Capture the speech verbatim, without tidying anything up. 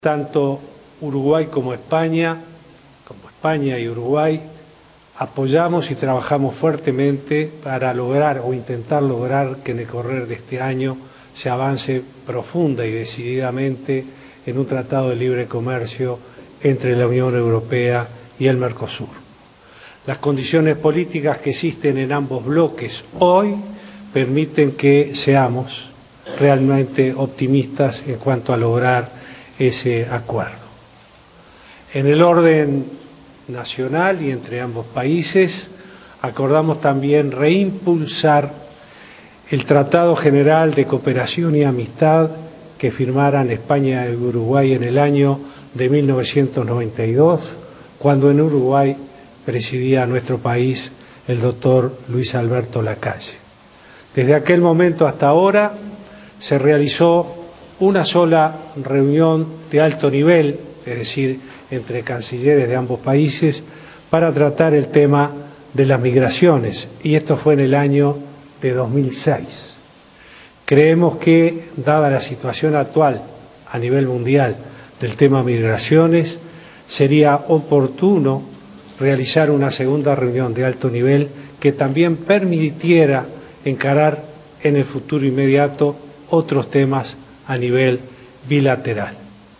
Tanto Uruguay como España, como España y Uruguay, apoyamos y trabajamos fuertemente para lograr o intentar lograr que en el correr de este año se avance profunda y decididamente en un tratado de libre comercio entre la Unión Europea y el Mercosur. Las condiciones políticas que existen en ambos bloques hoy permiten que seamos realmente optimistas en cuanto a lograr ese acuerdo. En el orden nacional y entre ambos países, acordamos también reimpulsar el Tratado General de Cooperación y Amistad que firmaran España y Uruguay en el año de mil novecientos noventa y dos, cuando en Uruguay presidía nuestro país el doctor Luis Alberto Lacalle. Desde aquel momento hasta ahora se realizó una sola reunión de alto nivel, es decir, entre cancilleres de ambos países, para tratar el tema de las migraciones, y esto fue en el año de dos mil seis. Creemos que, dada la situación actual a nivel mundial del tema migraciones, sería oportuno realizar una segunda reunión de alto nivel que también permitiera encarar en el futuro inmediato otros temas a nivel bilateral.